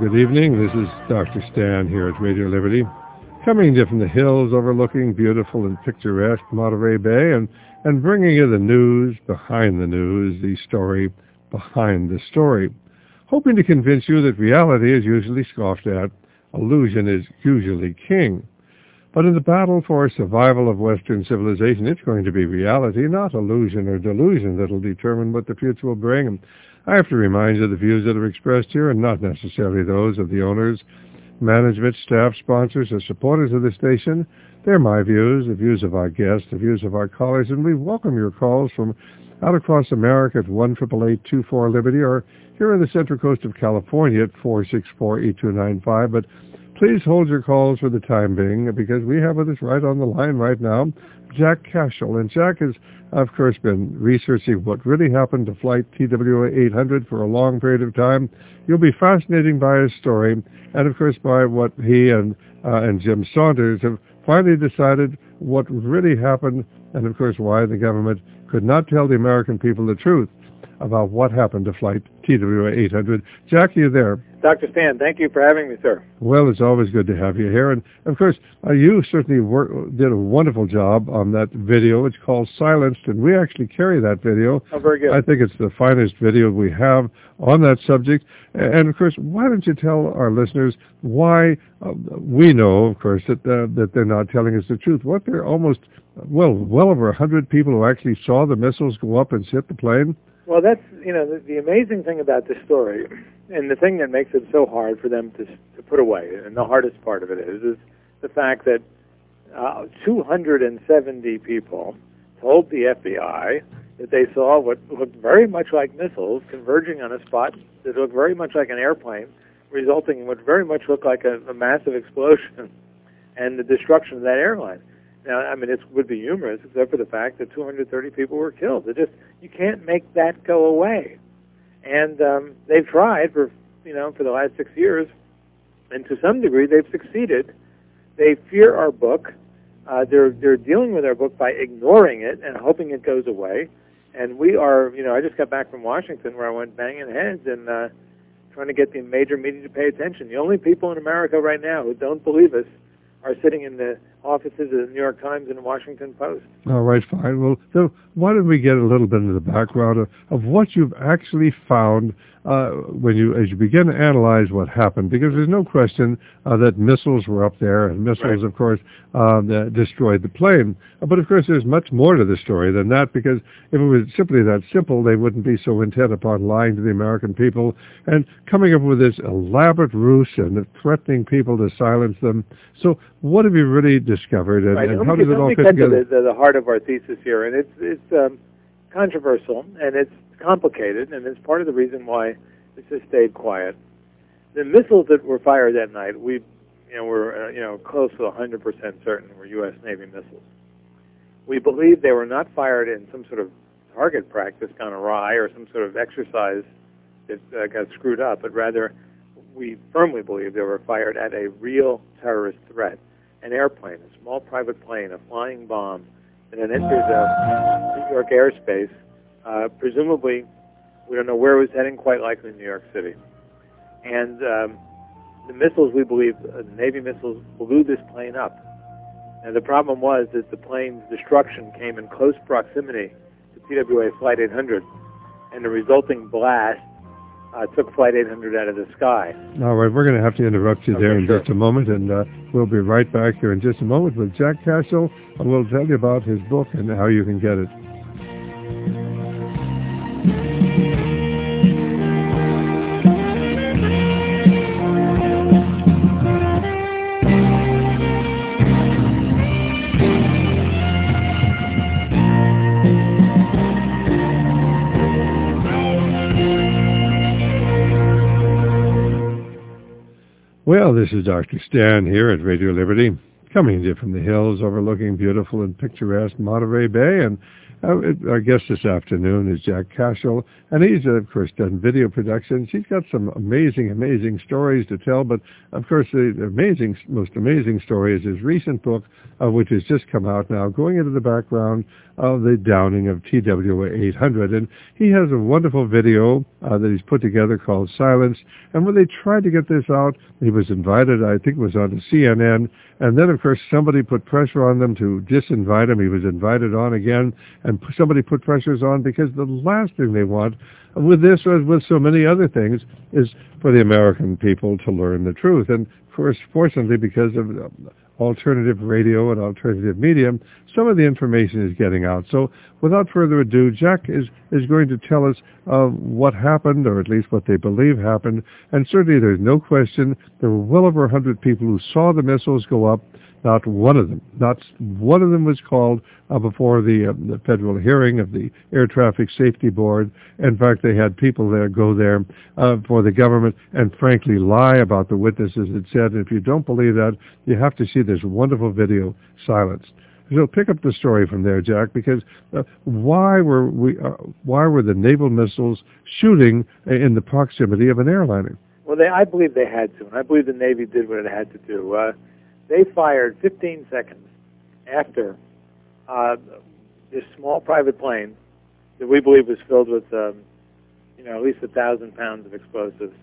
good evening. This is Dr. Stan here at Radio Liberty, coming to you from the hills overlooking beautiful and picturesque Monterey Bay and bringing you the news behind the news, the story behind the story, hoping to convince you that reality is usually scoffed at, illusion is usually king. But in the battle for survival of Western civilization, it's going to be reality, not illusion or delusion, that will determine what the future will bring. And I have to remind you the views that are expressed here are not necessarily those of the owners, management, staff, sponsors, or supporters of the station. They're my views, the views of our guests, the views of our callers, and we welcome your calls from out across America at 1-888-24-LIBERTY or here on the Central Coast of California at 464-8295. But please hold your calls for the time being, because we have with us right on the line right now Jack Cashel. And Jack has, of course, been researching what really happened to Flight TWA 800 for a long period of time. You'll be fascinated by his story, and of course by what he and Jim Saunders have finally decided what really happened, and of course why the government could not tell the American people the truth about what happened to Flight TWA 800. Jack, are you there? Dr. Stan, thank you for having me, sir. Well, it's always good to have you here. And, of course, you certainly did a wonderful job on that video. It's called Silenced, and we actually carry that video. Oh, very good. I think it's the finest video we have on that subject. And, of course, why don't you tell our listeners why we know, of course, that they're not telling us the truth. What, there are almost, well over 100 people who actually saw the missiles go up and hit the plane? Well, that's, the amazing thing about this story, and the thing that makes it so hard for them to put away, and the hardest part of it is the fact that 270 people told the FBI that they saw what looked very much like missiles converging on a spot that looked very much like an airplane, resulting in what very much looked like a massive explosion and the destruction of that airline. Now, I mean, it would be humorous, except for the fact that 230 people were killed. You can't make that go away. And they've tried for the last 6 years, and to some degree they've succeeded. They fear our book. They're dealing with our book by ignoring it and hoping it goes away. And we are, I just got back from Washington where I went banging heads and trying to get the major media to pay attention. The only people in America right now who don't believe us are sitting in the offices of the New York Times and the Washington Post. All right, fine. Well, so why don't we get a little bit into the background of what you've actually found as you begin to analyze what happened, because there's no question that missiles were up there, and missiles, right, of course, destroyed the plane. But of course, there's much more to the story than that, because if it was simply that simple, they wouldn't be so intent upon lying to the American people and coming up with this elaborate ruse and threatening people to silence them. So what have you really discovered, and, right, and how does it all fit together? Let me get to the heart of our thesis here, and it's controversial, and it's complicated, and it's part of the reason why this has stayed quiet. The missiles that were fired that night, we're close to 100% certain were U.S. Navy missiles. We believe they were not fired in some sort of target practice gone awry or some sort of exercise that got screwed up, but rather we firmly believe they were fired at a real terrorist threat, an airplane, a small private plane, a flying bomb that had entered New York airspace. Presumably, we don't know where it was heading, quite likely New York City. And the missiles, we believe, the Navy missiles, blew this plane up. And the problem was that the plane's destruction came in close proximity to TWA Flight 800, and the resulting blast took Flight 800 out of the sky. All right, we're going to have to interrupt you there in sure. just a moment, and we'll be right back here in just a moment with Jack Cashel, and we'll tell you about his book and how you can get it. Well, this is Dr. Stan here at Radio Liberty, coming to you from the hills overlooking beautiful and picturesque Monterey Bay. And Our guest this afternoon is Jack Cashill, and he's, of course, done video productions. He's got some amazing stories to tell, but, of course, the most amazing story is his recent book, which has just come out now, going into the background of the downing of TWA-800. And he has a wonderful video that he's put together called Silence. And when they tried to get this out, he was invited, I think it was on CNN, and then, of course, somebody put pressure on them to disinvite him. He was invited on again, and somebody put pressures on, because the last thing they want with this, as with so many other things, is for the American people to learn the truth. And, of course, fortunately, because of alternative radio and alternative media, some of the information is getting out. So without further ado, Jack is going to tell us what happened, or at least what they believe happened. And certainly there's no question there were well over 100 people who saw the missiles go up. Not one of them was called before the federal hearing of the Air Traffic Safety Board. In fact, they had people go there for the government and frankly lie about the witnesses. It said, and if you don't believe that, you have to see this wonderful video, Silence. So pick up the story from there, Jack, because why were the naval missiles shooting in the proximity of an airliner? Well, I believe they had to, and I believe the Navy did what it had to do. They fired 15 seconds after this small private plane that we believe was filled with, at least 1,000 pounds of explosives,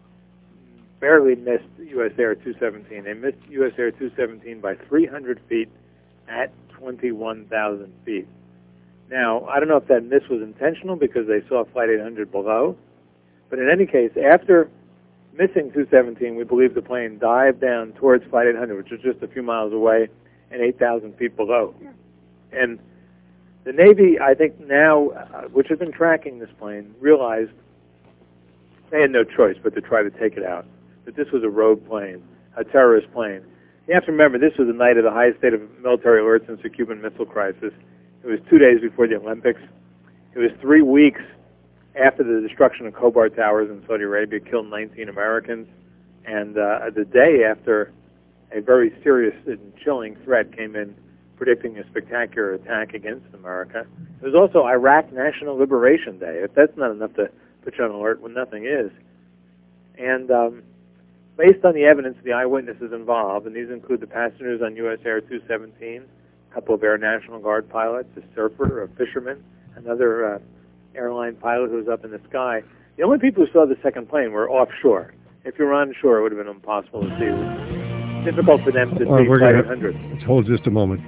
barely missed U.S. Air 217. They missed U.S. Air 217 by 300 feet at 21,000 feet. Now, I don't know if that miss was intentional because they saw Flight 800 below, but in any case, after missing 217, we believe the plane dived down towards Flight 800, which was just a few miles away and 8,000 feet below. And the Navy, I think now, which has been tracking this plane, realized they had no choice but to try to take it out, that this was a rogue plane, a terrorist plane. You have to remember, this was the night of the highest state of military alert since the Cuban Missile Crisis. It was 2 days before the Olympics. It was 3 weeks after the destruction of Khobar Towers in Saudi Arabia killed 19 Americans, and the day after a very serious and chilling threat came in, predicting a spectacular attack against America. It was also Iraq National Liberation Day. If that's not enough to put you on alert when nothing is. And based on the evidence of the eyewitnesses involved, and these include the passengers on U.S. Air 217, a couple of Air National Guard pilots, a surfer, a fisherman, another airline pilot who was up in the sky. The only people who saw the second plane were offshore. If you were onshore, it would have been impossible to see. It was difficult for them to see Flight 800. Let's hold just a moment.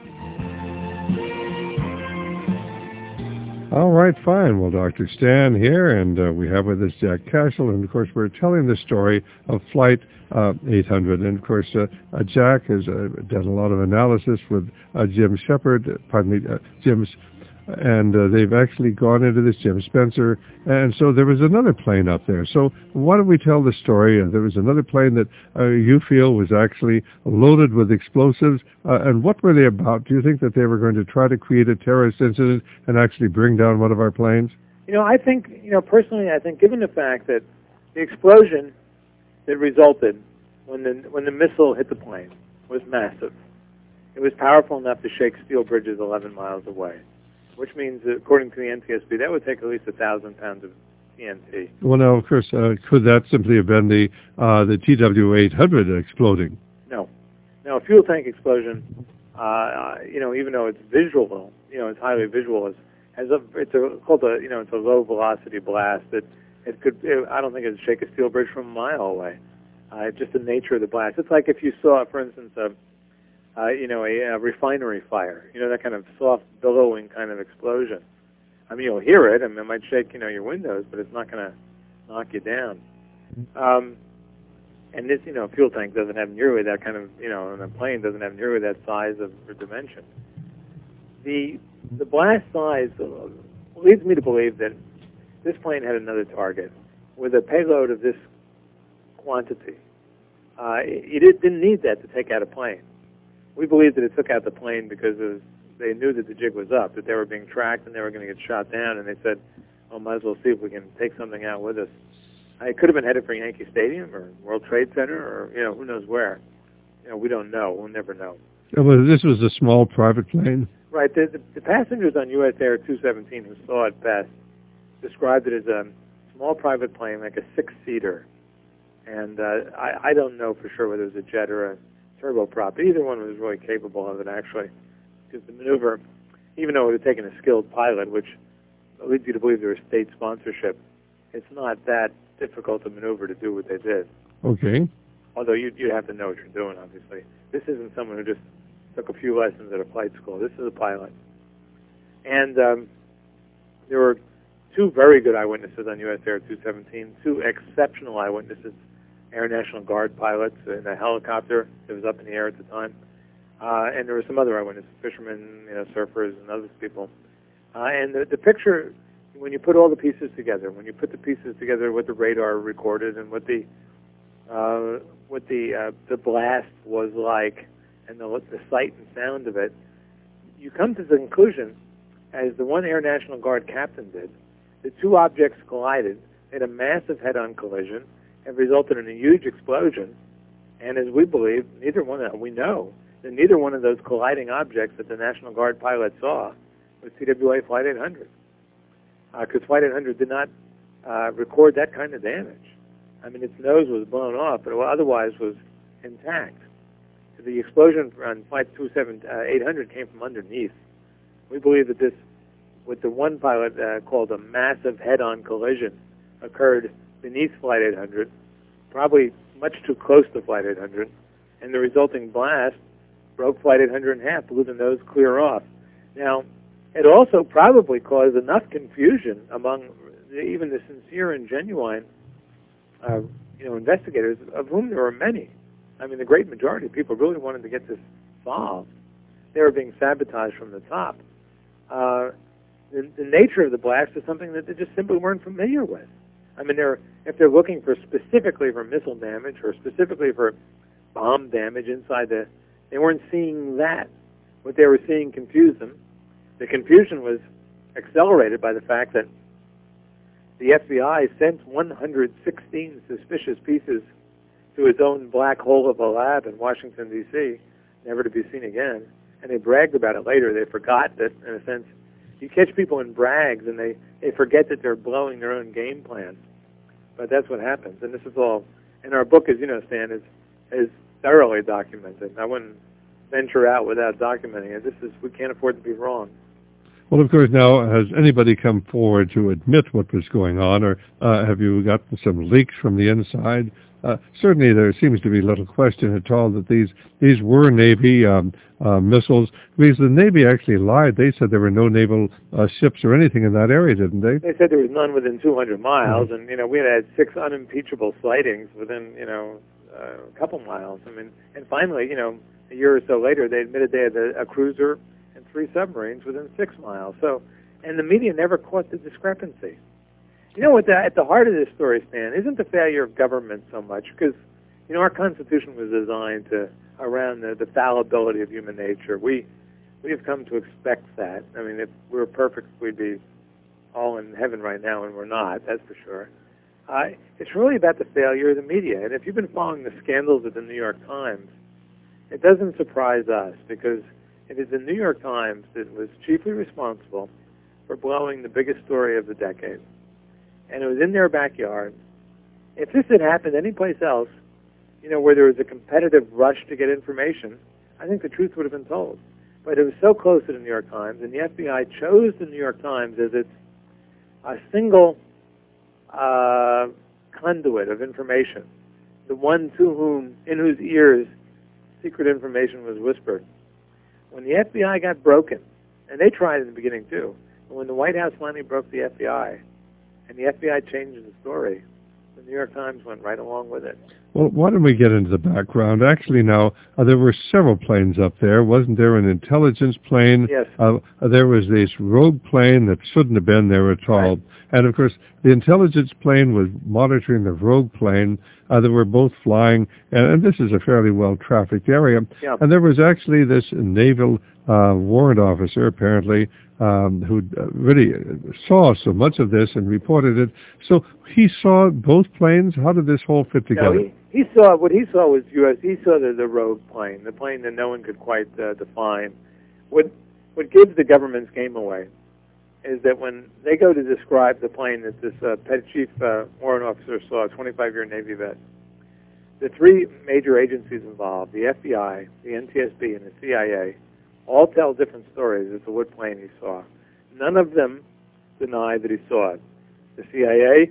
All right, fine. Well, Dr. Stan here, and we have with us Jack Cashill, and, of course, we're telling the story of Flight 800. And, of course, Jack has done a lot of analysis with Jim and they've actually gone into this, Jim Spencer, and so there was another plane up there. So why don't we tell the story? There was another plane that you feel was actually loaded with explosives, and what were they about? Do you think that they were going to try to create a terrorist incident and actually bring down one of our planes? I think, personally, I think given the fact that the explosion that resulted when the missile hit the plane was massive, it was powerful enough to shake steel bridges 11 miles away, which means, according to the NTSB, that would take at least 1,000 pounds of TNT. Well, now, of course, could that simply have been the TW-800 exploding? No, a fuel tank explosion. Even though it's visual, it's highly visual. It's a low velocity blast that I don't think it'd shake a steel bridge from a mile away. Just the nature of the blast. It's like if you saw, for instance, a refinery fire, that kind of soft, billowing kind of explosion. I mean, you'll hear it, and it might shake, your windows, but it's not going to knock you down. And this, fuel tank doesn't have nearly that kind of, and a plane doesn't have nearly that size or dimension. The blast size leads me to believe that this plane had another target with a payload of this quantity. It didn't need that to take out a plane. We believe that it took out the plane because they knew that the jig was up, that they were being tracked and they were going to get shot down, and they said, well, might as well see if we can take something out with us. It could have been headed for Yankee Stadium or World Trade Center or, who knows where. We don't know. We'll never know. Well, this was a small private plane? Right. The passengers on US Air 217 who saw it best described it as a small private plane, like a six-seater. And I don't know for sure whether it was a jet or a turboprop. Either one was really capable of it, actually, because the maneuver, even though it had taken a skilled pilot, which leads you to believe there was state sponsorship, it's not that difficult a maneuver to do what they did. Okay. Although you'd have to know what you're doing, obviously. This isn't someone who just took a few lessons at a flight school. This is a pilot. And there were two very good eyewitnesses on US Air 217, two exceptional eyewitnesses, Air National Guard pilots in a helicopter that was up in the air at the time. And there were some other eyewitnesses, fishermen, surfers, and other people. And the picture, when you put all the pieces together, when you put the pieces together, what the radar recorded and what the blast was like, and the sight and sound of it, you come to the conclusion, as the one Air National Guard captain did, the two objects collided, made a massive head-on collision, and resulted in a huge explosion. And as we believe, we know that neither one of those colliding objects that the National Guard pilot saw was TWA Flight 800, because Flight 800 did not record that kind of damage. I mean, its nose was blown off, but otherwise was intact. The explosion on Flight 800 came from underneath. We believe that this, what the one pilot called a massive head-on collision, occurred beneath Flight 800, probably much too close to Flight 800, and the resulting blast broke Flight 800 in half, blew the nose clear off. Now, it also probably caused enough confusion among even the sincere and genuine investigators, of whom there were many. I mean, the great majority of people really wanted to get this solved. They were being sabotaged from the top. The nature of the blast is something that they just simply weren't familiar with. I mean, if they're looking specifically for missile damage or specifically for bomb damage inside they weren't seeing that. What they were seeing confused them. The confusion was accelerated by the fact that the FBI sent 116 suspicious pieces to its own black hole of a lab in Washington, D.C., never to be seen again. And they bragged about it later. They forgot that, in a sense, you catch people in brags and they forget that they're blowing their own game plan. But that's what happens. And this is all, in our book, as you know, Stan, is thoroughly documented. I wouldn't venture out without documenting it. We can't afford to be wrong. Well, of course, now, has anybody come forward to admit what was going on, or have you gotten some leaks from the inside? Certainly, there seems to be little question at all that these were Navy missiles, because the Navy actually lied. They said there were no naval ships or anything in that area, didn't they? They said there was none within 200 miles, and we had 6 unimpeachable sightings within a couple miles. I mean, and finally, a year or so later, they admitted they had a cruiser and 3 submarines within 6 miles. So, and the media never caught the discrepancy. At the heart of this story, Stan, isn't the failure of government so much, because, our Constitution was designed around the fallibility of human nature. We have come to expect that. I mean, if we were perfect, we'd be all in heaven right now, and we're not, that's for sure. It's really about the failure of the media. And if you've been following the scandals at the New York Times, it doesn't surprise us, because it is the New York Times that was chiefly responsible for blowing the biggest story of the decade. And it was in their backyard. If this had happened anyplace else, where there was a competitive rush to get information, I think the truth would have been told. But it was so close to the New York Times, and the FBI chose the New York Times as its single conduit of information, the one in whose ears secret information was whispered. When the FBI got broken, and they tried in the beginning too, but when the White House finally broke the FBI, and the FBI changed the story, the New York Times went right along with it. Well, why don't we get into the background? Actually, now, there were several planes up there. Wasn't there an intelligence plane? Yes. There was this rogue plane that shouldn't have been there at all. Right. And, of course, the intelligence plane was monitoring the rogue plane. They were both flying, and this is a fairly well-trafficked area. Yeah. And there was actually this naval warrant officer, apparently, who really saw so much of this and reported it. So he saw both planes. How did this whole fit together? No, he saw, what he saw was U.S. He saw the rogue plane, the plane that no one could quite define. What what gives the government's game away is that when they go to describe the plane that this Petty Chief Warrant Officer saw, a 25-year Navy vet, the three major agencies involved, the FBI, the NTSB, and the CIA, all tell different stories as to what plane he saw. None of them deny that he saw it. The CIA,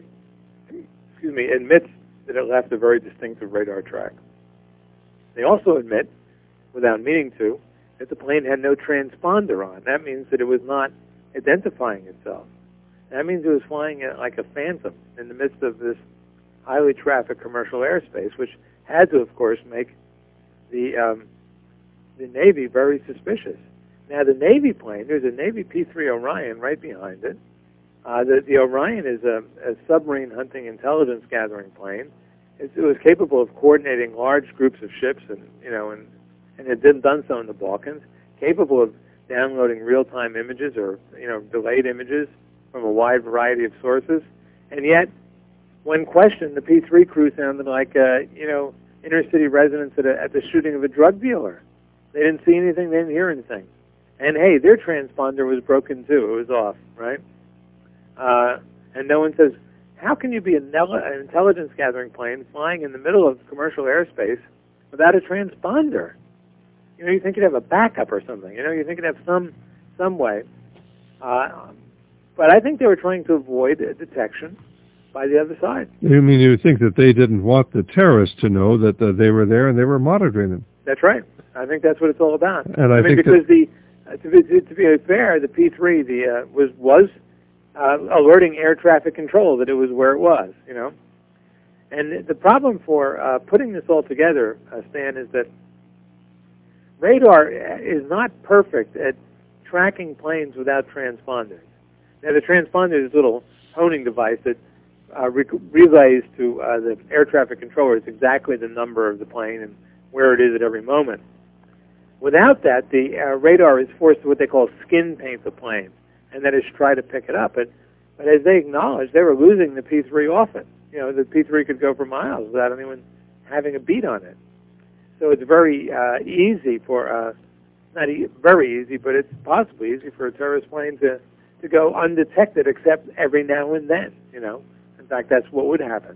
admits that it left a very distinctive radar track. They also admit, without meaning to, that the plane had no transponder on. That means that it was not identifying itself. That means it was flying like a phantom in the midst of this highly trafficked commercial airspace, which had to, of course, make the Navy very suspicious. Now, the Navy plane, there's a Navy P-3 Orion right behind it. The Orion is a submarine hunting intelligence gathering plane. It was capable of coordinating large groups of ships, and it had done so in the Balkans. Capable of downloading real-time images or delayed images from a wide variety of sources, and yet, when questioned, the P-3 crew sounded like inner-city residents at the shooting of a drug dealer. They didn't see anything, they didn't hear anything, and hey, their transponder was broken too. It was off, right? And no one says, how can you be an intelligence gathering plane flying in the middle of commercial airspace without a transponder? You think you'd have a backup or something. You think you'd have some way. But I think they were trying to avoid detection by the other side. You mean you think that they didn't want the terrorists to know that they were there and they were monitoring them? That's right. I think that's what it's all about. And I think because to be fair, the P-3 was alerting air traffic control that it was where it was. And the problem for putting this all together, Stan, is that radar is not perfect at tracking planes without transponders. Now, the transponder is a little honing device that relays to the air traffic controllers exactly the number of the plane and where it is at every moment. Without that, the radar is forced to what they call skin paint the plane, and that is try to pick it up. But as they acknowledged, they were losing the P-3 often. The P-3 could go for miles without anyone having a beat on it. So it's very easy for, very easy, but it's possibly easy for a terrorist plane to go undetected, except every now and then, In fact, that's what would happen.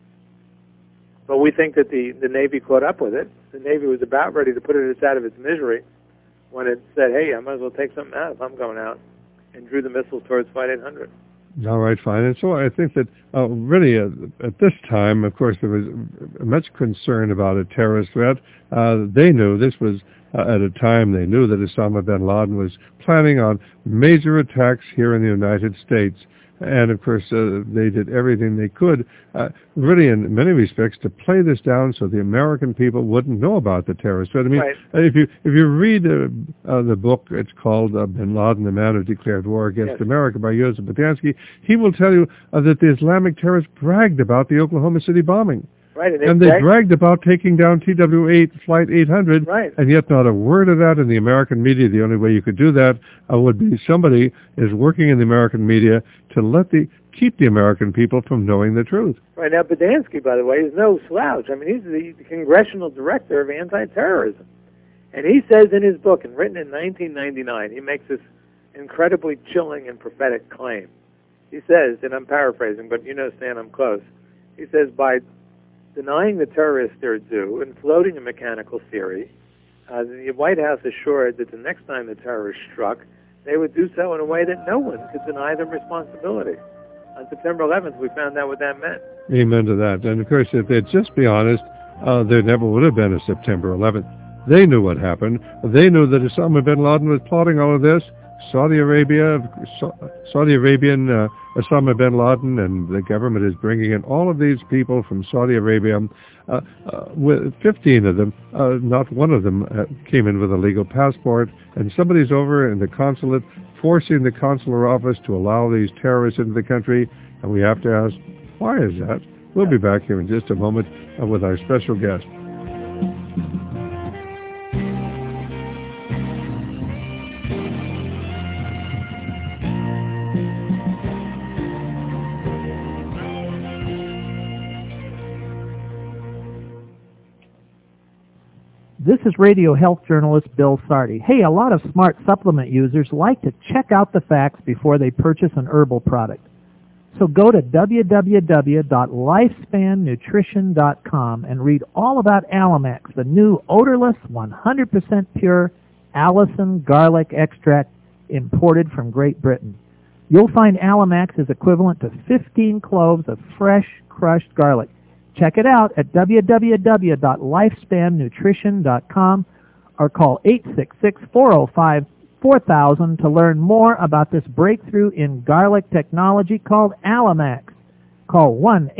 But we think that the Navy caught up with it. The Navy was about ready to put it out of its misery when it said, hey, I might as well take something out if I'm going out, and drew the missiles towards Flight 800. All right, fine. And so I think that really at this time, of course, there was much concern about a terrorist threat. They knew this was at a time they knew that Osama bin Laden was planning on major attacks here in the United States. And, of course, they did everything they could, really in many respects, to play this down so the American people wouldn't know about the terrorist threat. I mean, right. if you read the book, it's called Bin Laden, the Man Who Declared War Against America by Joseph Botansky, he will tell you that the Islamic terrorists bragged about the Oklahoma City bombing. Right, and they bragged about taking down TW-8 Flight 800, right. And yet not a word of that in the American media. The only way you could do that would be somebody is working in the American media to keep the American people from knowing the truth. Right, now Bodansky, by the way, is no slouch. I mean, he's the congressional director of anti-terrorism. And he says in his book, and written in 1999, he makes this incredibly chilling and prophetic claim. He says, and I'm paraphrasing, but Stan, I'm close. He says, by denying the terrorists their due and floating a mechanical theory, the White House assured that the next time the terrorists struck, they would do so in a way that no one could deny them responsibility. On September 11th, we found out what that meant. Amen to that. And, of course, if they'd just be honest, there never would have been a September 11th. They knew what happened. They knew that Osama bin Laden was plotting all of this. Saudi Arabian Osama bin Laden and the government is bringing in all of these people from Saudi Arabia. With 15 of them, not one of them came in with a legal passport, and somebody's over in the consulate forcing the consular office to allow these terrorists into the country, and we have to ask, why is that? We'll be back here in just a moment with our special guest. This is Radio Health journalist Bill Sardi. Hey, a lot of smart supplement users like to check out the facts before they purchase an herbal product. So go to www.lifespannutrition.com and read all about Alamax, the new odorless, 100% pure Allicin garlic extract imported from Great Britain. You'll find Alamax is equivalent to 15 cloves of fresh, crushed garlic. Check it out at www.lifespannutrition.com or call 866-405-4000 to learn more about this breakthrough in garlic technology called Alamax. Call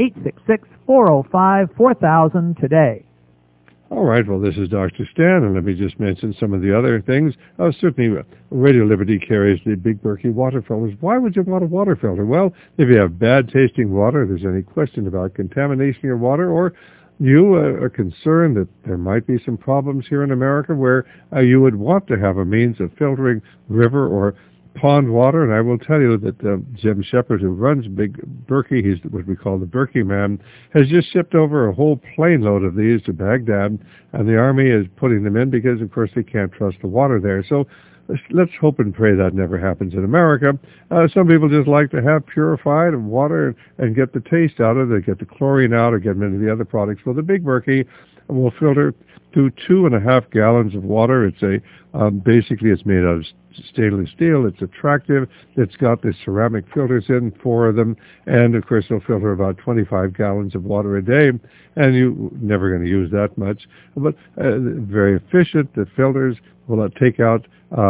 1-866-405-4000 today. All right, well, this is Dr. Stan, and let me just mention some of the other things. Certainly, Radio Liberty carries the Big Berkey water filters. Why would you want a water filter? Well, if you have bad-tasting water, if there's any question about contamination in your water, or you are concerned that there might be some problems here in America where you would want to have a means of filtering river or pond water, and I will tell you that Jim Shepard, who runs Big Berkey, he's what we call the Berkey man, has just shipped over a whole plane load of these to Baghdad, and the Army is putting them in because, of course, they can't trust the water there. So let's hope and pray that never happens in America. Some people just like to have purified water and get the taste out of it, get the chlorine out, or get many of the other products. Well, the Big Berkey will filter through 2.5 gallons of water. It's basically it's made out of stainless steel. It's attractive. It's got the ceramic filters in, 4 of them, and of course it'll filter about 25 gallons of water a day, and you're never going to use that much. But very efficient. The filters will take out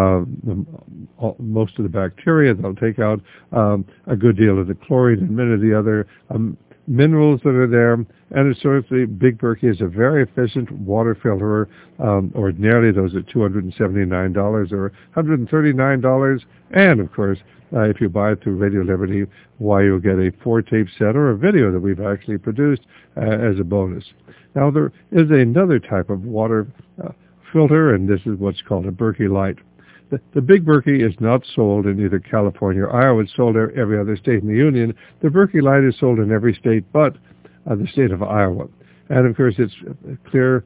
most of the bacteria. They'll take out a good deal of the chlorine and many of the other minerals that are there, and it's sort of the Big Berkey is a very efficient water filterer. Ordinarily, those are $279 or $139, and of course, if you buy it through Radio Liberty, why you'll get a 4-tape set or a video that we've actually produced as a bonus. Now, there is another type of water filter, and this is what's called a Berkey Light. The Big Berkey is not sold in either California or Iowa. It's sold in every other state in the union. The Berkey Light is sold in every state but the state of Iowa. And, of course, it's clear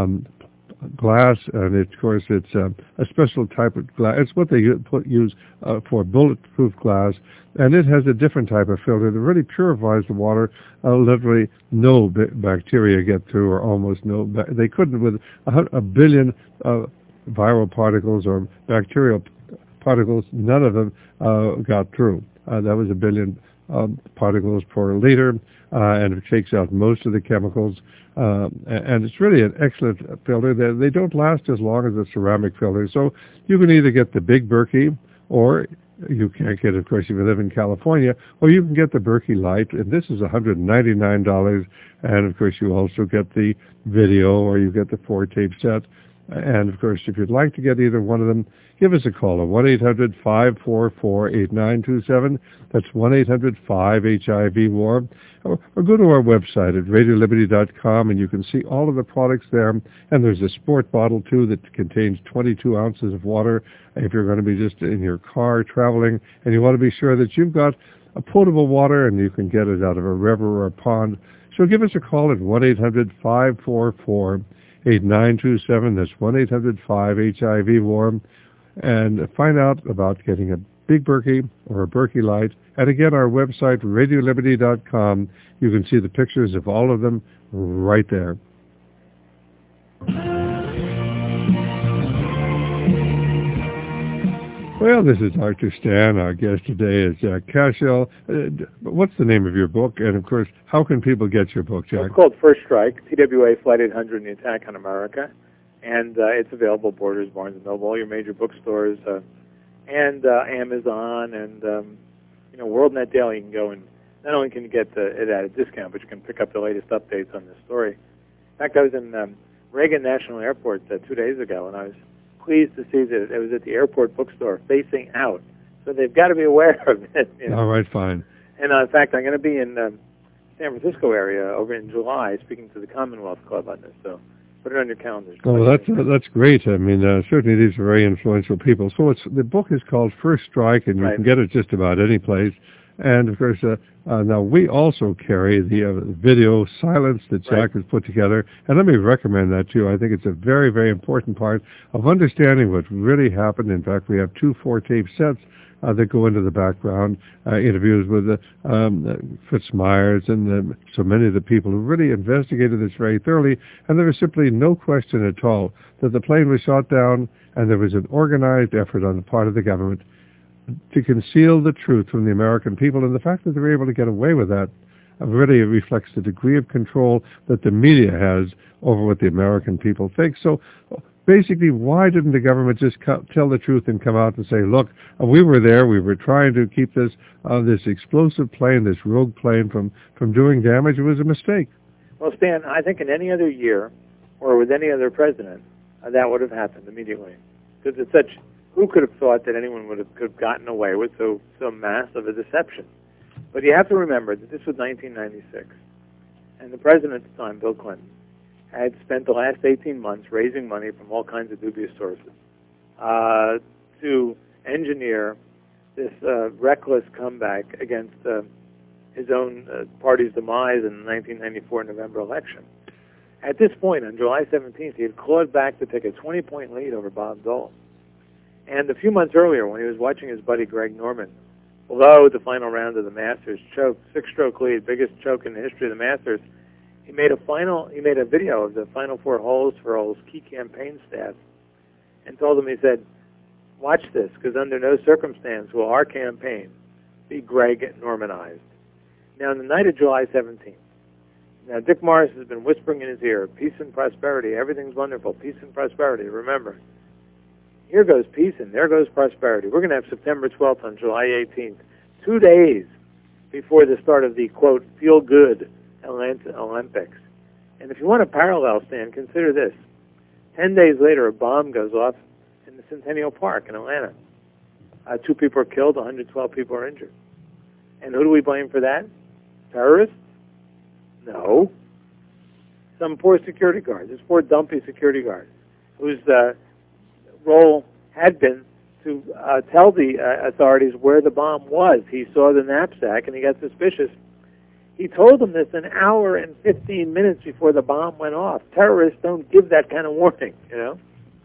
glass, and, of course, it's a special type of glass. It's what they use for bulletproof glass, and it has a different type of filter that really purifies the water. Literally no bacteria get through, or almost no. They couldn't with a billion viral particles or bacterial particles, none of them got through. That was 1 billion particles per liter, and it takes out most of the chemicals. And it's really an excellent filter. They don't last as long as the ceramic filters. So you can either get the Big Berkey, or you can't get it, of course, if you live in California, or you can get the Berkey Light, and this is $199. And, of course, you also get the video, or you get the 4-tape set. And, of course, if you'd like to get either one of them, give us a call at 1-800-544-8927. That's 1-800-5-HIV-WAR. Or go to our website at radioliberty.com, and you can see all of the products there. And there's a sport bottle, too, that contains 22 ounces of water if you're going to be just in your car traveling, and you want to be sure that you've got a potable water and you can get it out of a river or a pond. So give us a call at 1-800-544-8927. That's 1-800-5-HIV-WAR, and find out about getting a Big Berkey or a Berkey Light. And again, our website, radioliberty.com, you can see the pictures of all of them right there. Well, this is Dr. Stan. Our guest today is Jack Cashill. What's the name of your book? And, of course, how can people get your book, Jack? It's called First Strike, TWA Flight 800 and the Attack on America. And it's available at Borders, Barnes & Noble, all your major bookstores, and Amazon, and WorldNet Daily. You can go, and not only can you get it at a discount, but you can pick up the latest updates on this story. In fact, I was in Reagan National Airport 2 days ago, and I was pleased to see that it was at the airport bookstore facing out. So they've got to be aware of it. All right, fine. And in fact, I'm going to be in San Francisco area over in July speaking to the Commonwealth Club on this. So put it on your calendars. Oh, that's great. I mean, certainly these are very influential people. So the book is called First Strike, and you can get it just about any place. And, of course, now we also carry the video silence that Jack has put together. And let me recommend that to you. I think it's a very, very important part of understanding what really happened. In fact, we have 2 4-tape sets that go into the background, interviews with Fritz Myers and so many of the people who really investigated this very thoroughly. And there was simply no question at all that the plane was shot down, and there was an organized effort on the part of the government to conceal the truth from the American people. And the fact that they were able to get away with that really reflects the degree of control that the media has over what the American people think. So basically, why didn't the government just tell the truth and come out and say, look, we were there, we were trying to keep this explosive plane, this rogue plane from doing damage. It was a mistake. Well, Stan, I think in any other year or with any other president, that would have happened immediately. Because it's such, who could have thought that anyone could have gotten away with so massive a deception? But you have to remember that this was 1996, and the president at the time, Bill Clinton, had spent the last 18 months raising money from all kinds of dubious sources to engineer this reckless comeback against his own party's demise in the 1994 November election. At this point, on July 17th, he had clawed back to take a 20-point lead over Bob Dole. And a few months earlier, when he was watching his buddy Greg Norman blow the final round of the Masters, choke, 6-stroke lead, biggest choke in the history of the Masters, he made a video of the final 4 holes for all his key campaign staff and told them, he said, watch this, because under no circumstance will our campaign be Greg Normanized. Now, on the night of July 17th, now Dick Morris has been whispering in his ear, peace and prosperity, everything's wonderful, peace and prosperity. Remember, here goes peace and there goes prosperity. We're going to have September 12th on July 18th, 2 days before the start of the, quote, feel-good Olympics. And if you want a parallel, Stan, consider this. 10 days later, a bomb goes off in the Centennial Park in Atlanta. 2 people are killed, 112 people are injured. And who do we blame for that? Terrorists? No. Some poor security guards. This poor dumpy security guard whose role had been to tell the authorities where the bomb was. He saw the knapsack and he got suspicious. He told them this an hour and 15 minutes before the bomb went off. Terrorists don't give that kind of warning, you know.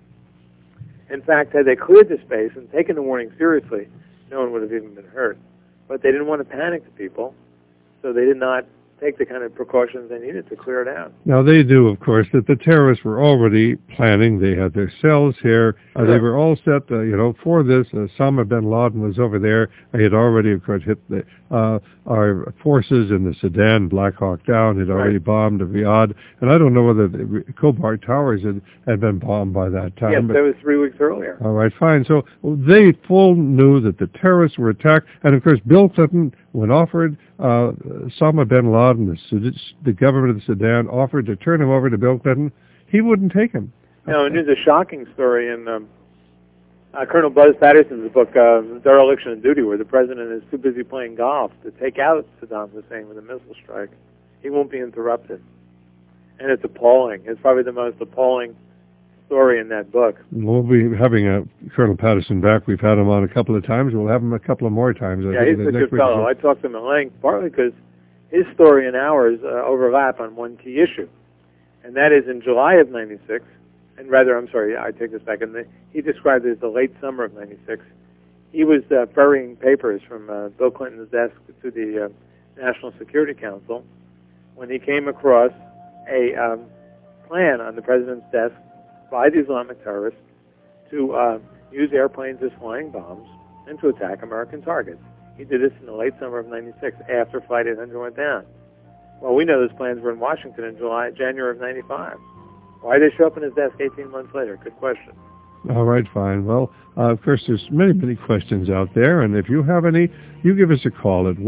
In fact, had they cleared the space and taken the warning seriously, no one would have even been hurt. But they didn't want to panic the people, so they did not take the kind of precautions they needed to clear it out. Now, they knew, of course, that the terrorists were already planning. They had their cells here. They were all set, for this. Osama bin Laden was over there. He had already, of course, hit our forces in the Sudan, Black Hawk Down, had already bombed Riyadh. And I don't know whether the Khobar Towers had been bombed by that time. Yes, that was 3 weeks earlier. All right, fine. So they full knew that the terrorists were attacked. And, of course, Bill Clinton, when offered Osama bin Laden, the government of the Sudan, offered to turn him over to Bill Clinton, he wouldn't take him. No, and there's a shocking story in Colonel Buzz Patterson's book, Dereliction in Duty, where the president is too busy playing golf to take out Saddam Hussein with a missile strike. He won't be interrupted. And it's appalling. It's probably the most appalling story in that book. We'll be having Colonel Patterson back. We've had him on a couple of times. We'll have him a couple of more times. Yeah, he's a good fellow. I talked to him at length, partly because his story and ours overlap on one key issue. And that is in July of 96, and rather, I'm sorry, I take this back, he described it as the late summer of 96. He was ferrying papers from Bill Clinton's desk to the National Security Council when he came across a plan on the president's desk by the Islamic terrorists to use airplanes as flying bombs and to attack American targets. He did this in the late summer of 96 after Flight 800 went down. Well, we know those plans were in Washington in January of 95. Why did they show up in his desk 18 months later? Good question. All right, fine. Well, of course, there's many, many questions out there, and if you have any, you give us a call at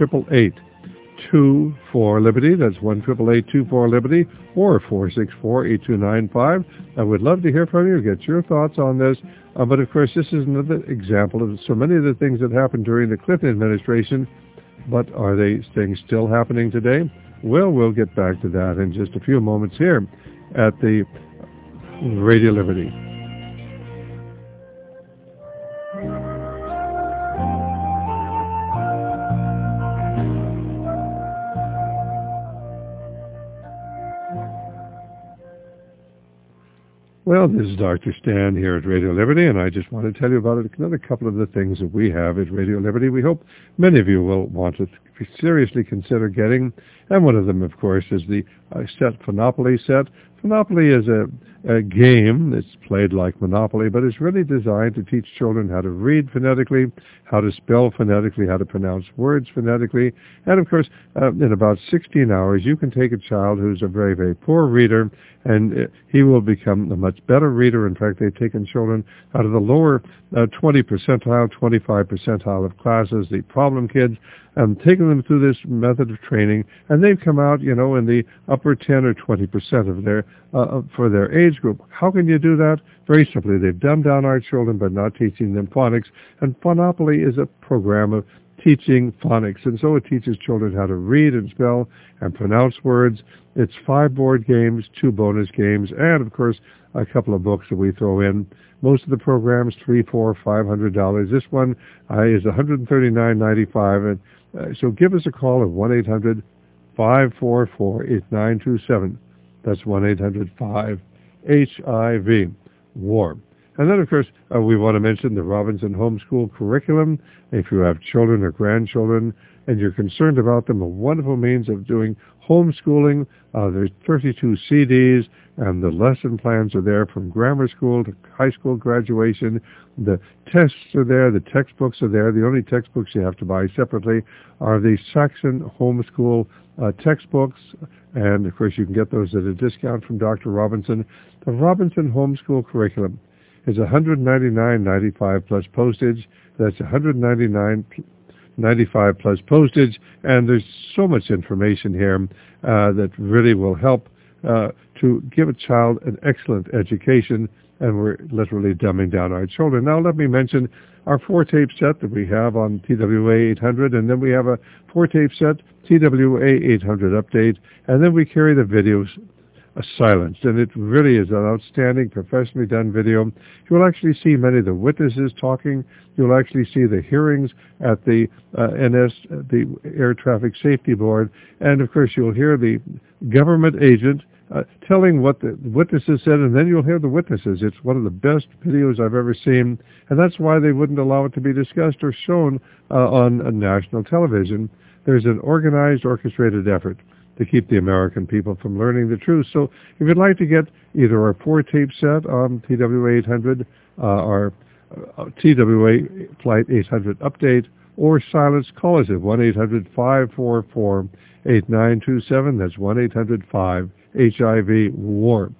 1-888-24-LIBERTY. That's 1-888-24-LIBERTY or 464-8295. I would love to hear from you, get your thoughts on this. But, of course, this is another example of so many of the things that happened during the Clinton administration. But are they things still happening today? Well, we'll get back to that in just a few moments here at the Radio Liberty. Well, this is Dr. Stan here at Radio Liberty, and I just want to tell you about another couple of the things that we have at Radio Liberty. We hope many of you will want to seriously consider getting, and one of them, of course, is the set Phonopoly set. Phonopoly is a game that's played like Monopoly, but it's really designed to teach children how to read phonetically, how to spell phonetically, how to pronounce words phonetically. And, of course, in about 16 hours, you can take a child who's a very, very poor reader, and he will become a much better reader. In fact, they've taken children out of the lower 20 percentile, 25 percentile of classes, the problem kids, and taken them through this method of training, and they've come out, in the upper 10 or 20% of their for their age group. How can you do that? Very simply, they've dumbed down our children by not teaching them phonics, and Phonopoly is a program of teaching phonics, and so it teaches children how to read and spell and pronounce words. It's 5 board games, 2 bonus games, and of course a couple of books that we throw in. Most of the programs $300, $400, $500. This one is $139.95, and so give us a call at 1-800-544-8927. That's 1-800-5-HIV WAR. And then, of course, we want to mention the Robinson Homeschool Curriculum. If you have children or grandchildren and you're concerned about them, a wonderful means of doing homeschooling. There's 32 CDs, and the lesson plans are there from grammar school to high school graduation. The tests are there. The textbooks are there. The only textbooks you have to buy separately are the Saxon Homeschool textbooks, and, of course, you can get those at a discount from Dr. Robinson. The Robinson Homeschool Curriculum is $199.95 plus postage. That's $199.95 plus postage, and there's so much information here that really will help to give a child an excellent education, and we're literally dumbing down our children. Now let me mention our 4-tape set that we have on TWA 800, and then we have a 4-tape set, TWA 800 update, and then we carry the videos silenced, and it really is an outstanding, professionally done video. You'll actually see many of the witnesses talking. You'll actually see the hearings at the the Air Traffic Safety Board, and of course you'll hear the government agent telling what the witnesses said, and then you'll hear the witnesses. It's one of the best videos I've ever seen, and that's why they wouldn't allow it to be discussed or shown on national television. There's an organized, orchestrated effort to keep the American people from learning the truth. So if you'd like to get either our 4-tape set on TWA 800, our TWA Flight 800 update, or silence, call us at 1-800-544-8927. That's 1-800-5-HIV-WAR.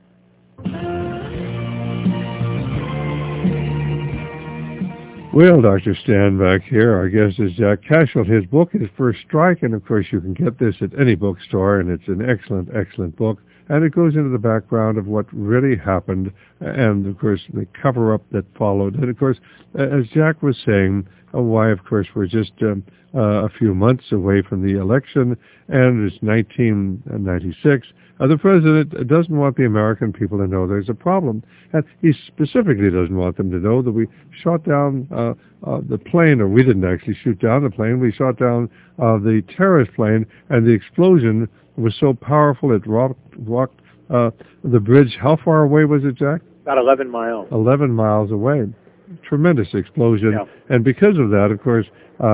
Well, Dr. Stan back here, our guest is Jack Cashill. His book is First Strike, and of course you can get this at any bookstore, and it's an excellent, excellent book. And it goes into the background of what really happened, and of course the cover-up that followed. And of course, as Jack was saying, why of course we're just a few months away from the election, and it's 1996. The president doesn't want the American people to know there's a problem. And he specifically doesn't want them to know that we shot down the plane, or we didn't actually shoot down the plane. We shot down the terrorist plane, and the explosion was so powerful it rocked the bridge. How far away was it, Jack? About 11 miles. 11 miles away. Tremendous explosion. Yeah. And because of that, of course,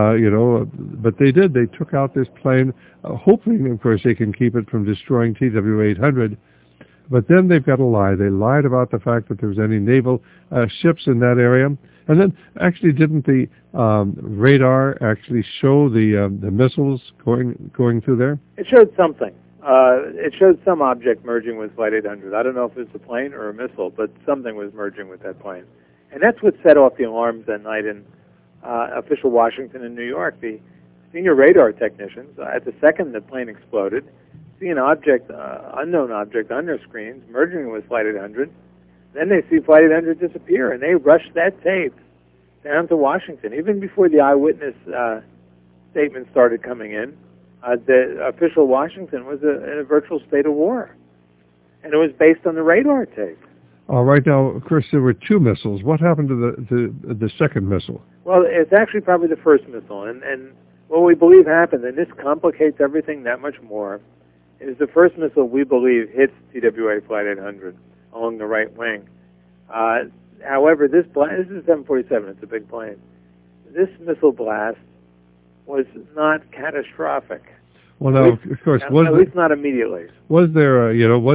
but they did. They took out this plane, hoping, of course, they can keep it from destroying TWA 800. But then they've got to lie. They lied about the fact that there was any naval ships in that area. And then, actually, didn't the radar actually show the missiles going through there? It showed something. It showed some object merging with Flight 800. I don't know if it was a plane or a missile, but something was merging with that plane. And that's what set off the alarms that night in official Washington and New York. The senior radar technicians, at the second the plane exploded, see an object, unknown object on their screens merging with Flight 800. Then they see Flight 800 disappear, and they rush that tape down to Washington. Even before the eyewitness statements started coming in, the official Washington was in a virtual state of war. And it was based on the radar tape. All right. Now, of course, there were 2 missiles. What happened to the second missile? Well, it's actually probably the first missile. And what we believe happened, and this complicates everything that much more, is the first missile, we believe, hits TWA Flight 800 along the right wing. However, this is a 747. It's a big plane. This missile blast was not catastrophic. Well, now, of course, at least not immediately. Was there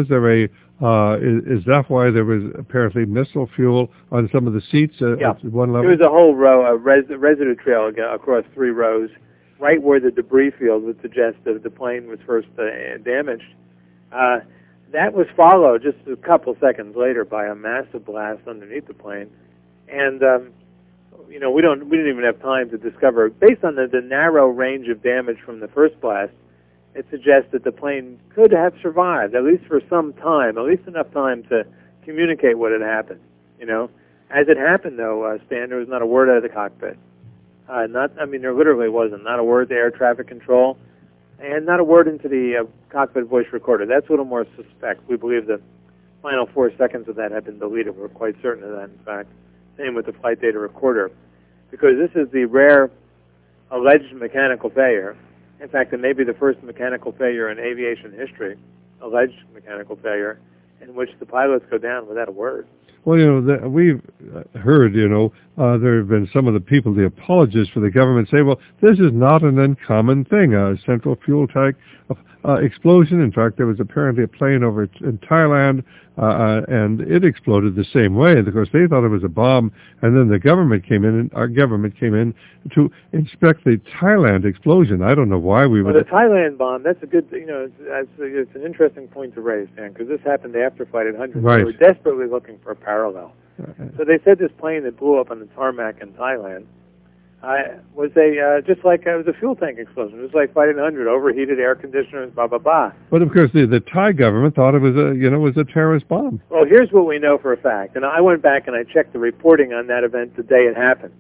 is that why there was apparently missile fuel on some of the seats at one level? There was a whole row of residue trail across 3 rows, right where the debris field would suggest that the plane was first damaged. That was followed just a couple seconds later by a massive blast underneath the plane, and we didn't even have time to discover. Based on the narrow range of damage from the first blast, it suggests that the plane could have survived, at least for some time, at least enough time to communicate what had happened. As it happened, though, Stan, there was not a word out of the cockpit. There literally wasn't. Not a word to air traffic control, and not a word into the cockpit voice recorder. That's a little more suspect. We believe the final 4 seconds of that had been deleted. We're quite certain of that, in fact. Same with the flight data recorder, because this is the rare alleged mechanical failure. In fact, it may be the first mechanical failure in aviation history, alleged mechanical failure, in which the pilots go down without a word. Well, we've heard, there have been some of the people, the apologists for the government, say, well, this is not an uncommon thing, a central fuel tank explosion. In fact, there was apparently a plane over in Thailand, and it exploded the same way. And of course, they thought it was a bomb, and then our government came in to inspect the Thailand explosion. I don't know why we would... Well, the Thailand bomb, that's a good, it's an interesting point to raise, Dan, because this happened after Flight 800. Right. They were desperately looking for a parallel. So they said this plane that blew up on the tarmac in Thailand was just like it was a fuel tank explosion. It was like Flight 800, overheated air conditioners, blah blah blah. But of course, the Thai government thought it was a terrorist bomb. Well, here's what we know for a fact, and I went back and I checked the reporting on that event the day it happened.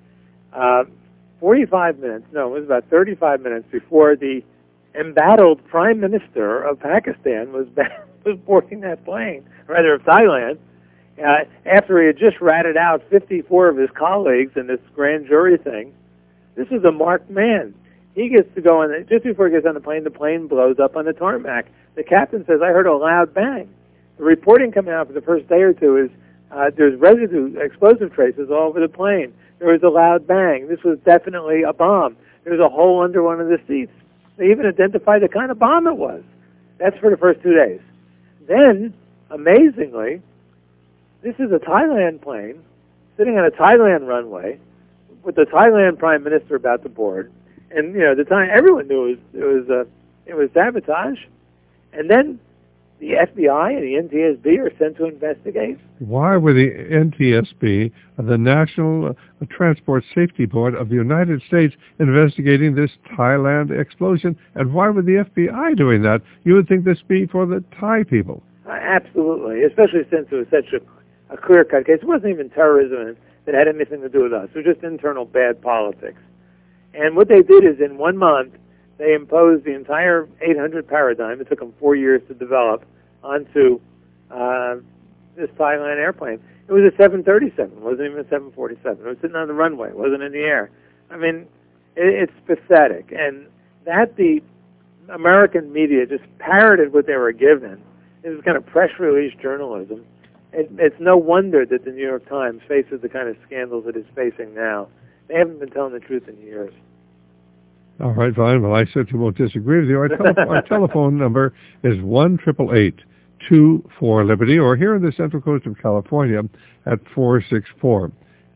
45 minutes, no, it was about 35 minutes before the embattled Prime Minister of Pakistan was boarding that plane, rather of Thailand. After he had just ratted out 54 of his colleagues in this grand jury thing. This is a marked man. He gets to go on, just before he gets on the plane blows up on the tarmac. The captain says, I heard a loud bang. The reporting coming out for the first day or two is there's residue, explosive traces all over the plane. There was a loud bang. This was definitely a bomb. There was a hole under one of the seats. They even identified the kind of bomb it was. That's for the first 2 days. Then, amazingly, this is a Thailand plane sitting on a Thailand runway with the Thailand Prime Minister about to board, and at the time everyone knew it was sabotage. And then the FBI and the NTSB are sent to investigate. Why were the NTSB, the National Transport Safety Board of the United States, investigating this Thailand explosion? And why were the FBI doing that? You would think this be for the Thai people. Absolutely, especially since it was such a clear-cut case. It wasn't even terrorism that had anything to do with us. It was just internal bad politics. And what they did is, in 1 month, they imposed the entire 800 paradigm. It took them 4 years to develop onto this Thailand airplane. It was a 737. It wasn't even a 747. It was sitting on the runway. It wasn't in the air. I mean, it's pathetic. And that the American media just parroted what they were given. It was kind of press release journalism. It's no wonder that the New York Times faces the kind of scandals it is facing now. They haven't been telling the truth in years. All right, fine. Well, I certainly won't disagree with you. Our telephone number is 1-888-24-LIBERTY, or here in the Central Coast of California at 464-8295.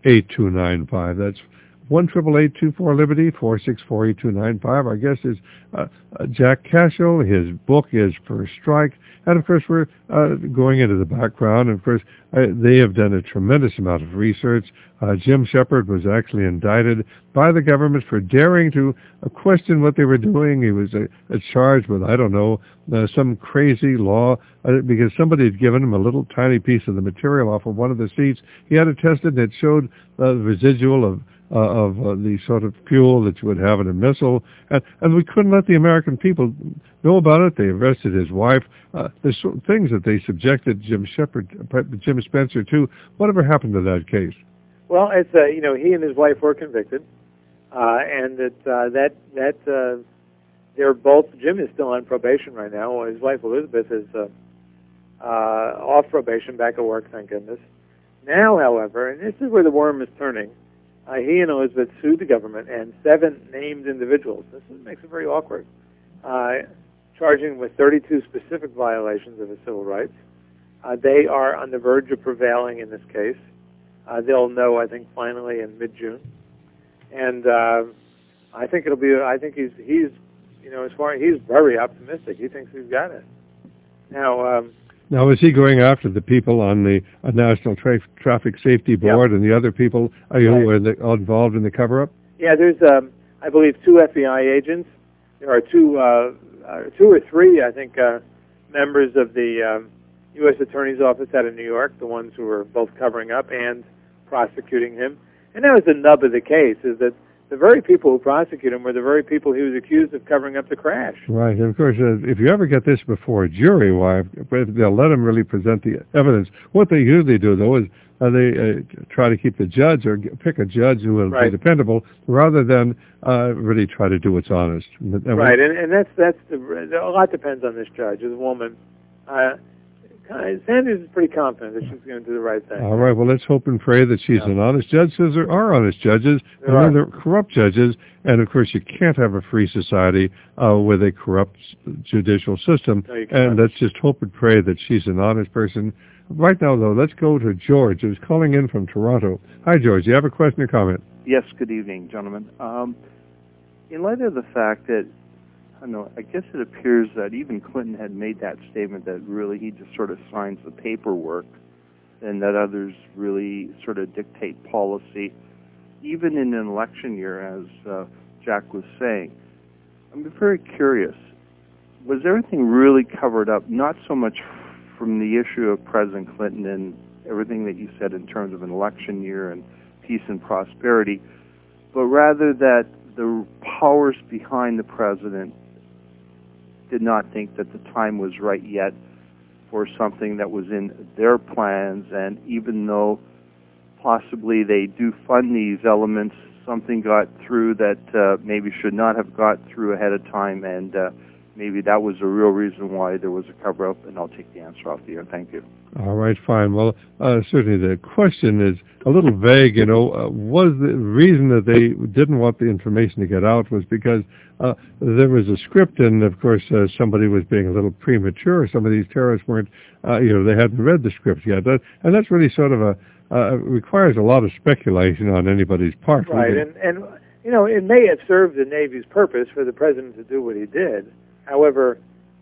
That's 1-888-24-LIBERTY, 464-8295. Our guest is Jack Cashill. His book is First Strike. And, of course, we're going into the background. And, of course, they have done a tremendous amount of research. Jim Shepard was actually indicted by the government for daring to question what they were doing. He was charged with, I don't know, some crazy law because somebody had given him a little tiny piece of the material off of one of the seats. He had it tested, and it showed the residual of the sort of fuel that you would have in a missile, and we couldn't let the American people know about it. They arrested his wife. There's things that they subjected Jim Spencer to. Whatever happened to that case? Well, it's he and his wife were convicted, and they're both. Jim is still on probation right now. His wife Elizabeth is off probation, back at work, thank goodness. Now, however, and this is where the worm is turning, he and Elizabeth sued the government and 7 named individuals. This makes it very awkward. Charging with 32 specific violations of his civil rights. They are on the verge of prevailing in this case. They'll know, I think, finally in mid-June. And I think it'll be. I think he's as far he's very optimistic. He thinks he's got it. Now, is he going after the people on the National Traffic Safety Board and the other people who were involved in the cover-up? Yeah, there's, I believe, 2 FBI agents. There are 2 or 3, I think, members of the U.S. Attorney's Office out of New York, the ones who were both covering up and prosecuting him. And that was the nub of the case, is that the very people who prosecuted him were the very people he was accused of covering up the crash. Right, and of course, if you ever get this before a jury, why, they'll let him really present the evidence. What they usually do, though, is they try to keep the judge or pick a judge who will be dependable, rather than really try to do what's honest. Right, and that's a lot depends on this judge. As a woman, Sanders is pretty confident that she's going to do the right thing. All right, well, let's hope and pray that she's an honest judge, because there are honest judges, and then there are corrupt judges, and of course you can't have a free society with a corrupt judicial system, and let's just hope and pray that she's an honest person. Right now, though, let's go to George, who's calling in from Toronto. Hi, George. Do you have a question or comment? Yes, good evening, gentlemen. In light of the fact that I guess it appears that even Clinton had made that statement that really he just sort of signs the paperwork and that others really sort of dictate policy, even in an election year, as Jack was saying. I'm very curious. Was everything really covered up, not so much from the issue of President Clinton and everything that you said in terms of an election year and peace and prosperity, but rather that the powers behind the president did not think that the time was right yet for something that was in their plans, and even though possibly they do fund these elements, something got through that maybe should not have got through ahead of time, and maybe that was the real reason why there was a cover-up, and I'll take the answer off the air. Thank you. All right, fine. Well, certainly the question is a little vague, was the reason that they didn't want the information to get out was because there was a script, and of course somebody was being a little premature. Some of these terrorists weren't, they hadn't read the script yet. And that's really sort of requires a lot of speculation on anybody's part. Right, and it may have served the Navy's purpose for the president to do what he did. However,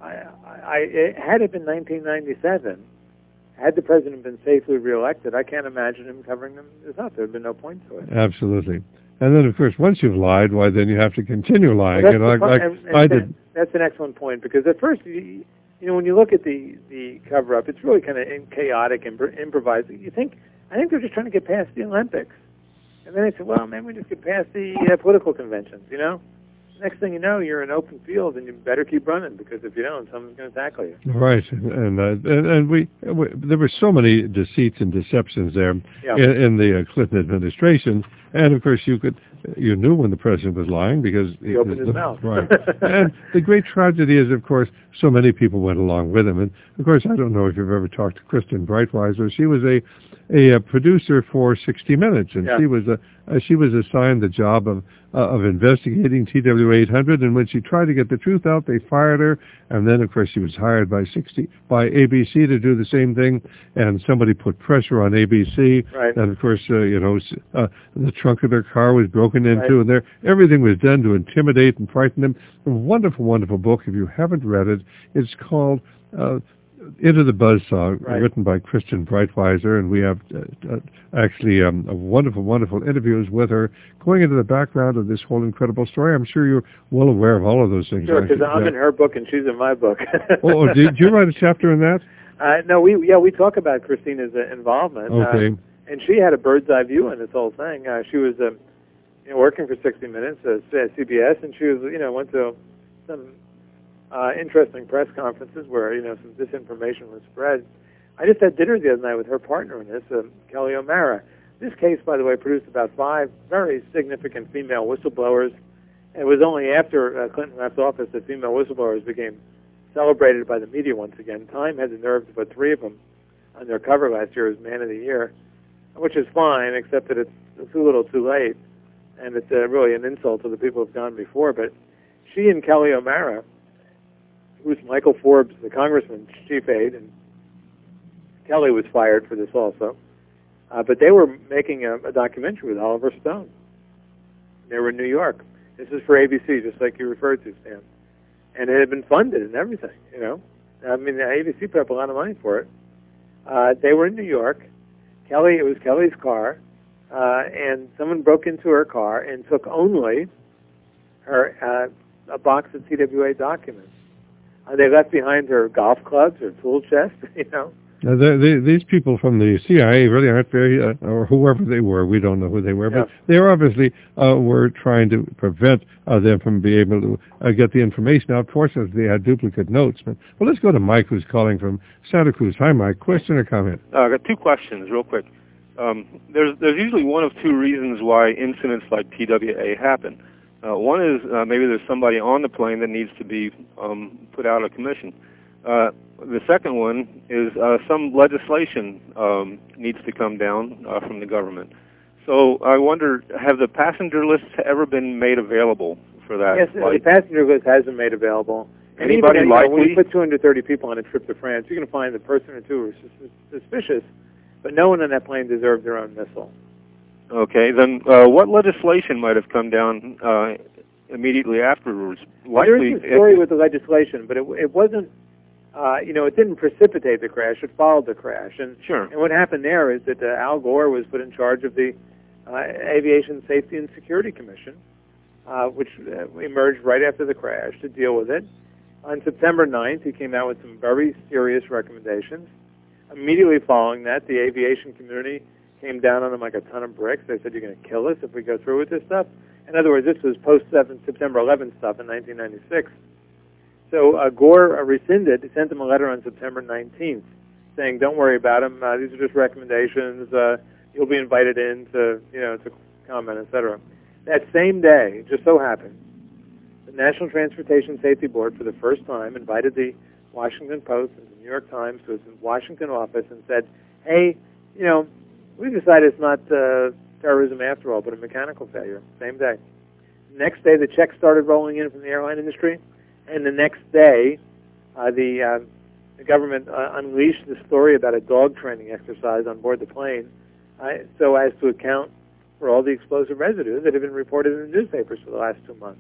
had it been 1997, had the president been safely reelected, I can't imagine him covering them. There would have been no point to it. Absolutely. And then, of course, once you've lied, why, then you have to continue lying. Well, that's an excellent point, because at first, when you look at the cover-up, it's really kind of chaotic and improvised. I think they're just trying to get past the Olympics. And then they said, well, maybe we just get past the political conventions, Next thing you know, you're in open field, and you better keep running, because if you don't, someone's going to tackle you. Right, and we there were so many deceits and deceptions there in the Clinton administration, and of course you knew when the president was lying because he opened his mouth. Right, and the great tragedy is, of course, so many people went along with him, and of course I don't know if you've ever talked to Kristen Breitweiser. She was a producer for 60 Minutes, and she was assigned the job of investigating TW800, and when she tried to get the truth out, they fired her, and then, of course, she was hired by ABC to do the same thing, and somebody put pressure on ABC, and, of course, the trunk of their car was broken into, and everything was done to intimidate and frighten them. A wonderful, wonderful book. If you haven't read it, it's called Into the Buzzsaw, written by Kristen Breitweiser, and we have actually a wonderful, wonderful interviews with her, going into the background of this whole incredible story. I'm sure you're well aware of all of those things. Sure, because I'm in her book and she's in my book. Did you write a chapter in that? No, we talk about Christina's involvement. Okay. And she had a bird's eye view on this whole thing. She was working for 60 Minutes at CBS, and she was went to some interesting press conferences where some disinformation was spread. I just had dinner the other night with her partner in this, Kelly O'Mara. This case, by the way, produced about 5 very significant female whistleblowers. It was only after Clinton left office that female whistleblowers became celebrated by the media once again. Time had the nerve to put 3 of them on their cover last year as Man of the Year, which is fine, except that it's too little too late, and it's really an insult to the people who've gone before. But she and Kelly O'Mara, who's Michael Forbes, the congressman's chief aide, and Kelly was fired for this also, but they were making a documentary with Oliver Stone. They were in New York. This is for ABC, just like you referred to, Stan. And it had been funded and everything, you know. I mean, the ABC put up a lot of money for it. They were in New York. It was Kelly's car, and someone broke into her car and took only her a box of TWA documents. They left behind her golf clubs, her tool chest, you know. These people from the CIA really aren't very, or whoever they were, we don't know who they were, yeah. but they obviously were trying to prevent them from being able to get the information out. Fortunately, they had duplicate notes. But, well, let's go to Mike, who's calling from Santa Cruz. Hi, Mike. Question or comment? I got 2 questions, real quick. There's usually one of 2 reasons why incidents like TWA happen. One is maybe there's somebody on the plane that needs to be put out of commission. The second one is some legislation needs to come down from the government. So I wonder, have the passenger lists ever been made available for that? Yes, the passenger list has been made available. Anybody likely? When you put 230 people on a trip to France, you're going to find a person or 2 who are suspicious, but no one on that plane deserved their own missile. Okay, then what legislation might have come down immediately afterwards? There is a story with the legislation, but it wasn't. It didn't precipitate the crash. It followed the crash. And, sure. And what happened there is that Al Gore was put in charge of the Aviation Safety and Security Commission, which emerged right after the crash to deal with it. On September 9th, he came out with some very serious recommendations. Immediately following that, the aviation community came down on him like a ton of bricks. They said, you're going to kill us if we go through with this stuff. In other words, this was post-September 11th stuff in 1996. So Gore sent him a letter on September 19th saying, don't worry about them. These are just recommendations. You'll be invited in to comment, etc. That same day, just so happened, the National Transportation Safety Board, for the first time, invited the Washington Post and the New York Times to its Washington office and said, hey, we decided it's not terrorism after all, but a mechanical failure. Same day. Next day, the checks started rolling in from the airline industry. And the next day, the government unleashed the story about a dog training exercise on board the plane so as to account for all the explosive residue that had been reported in the newspapers for the last 2 months.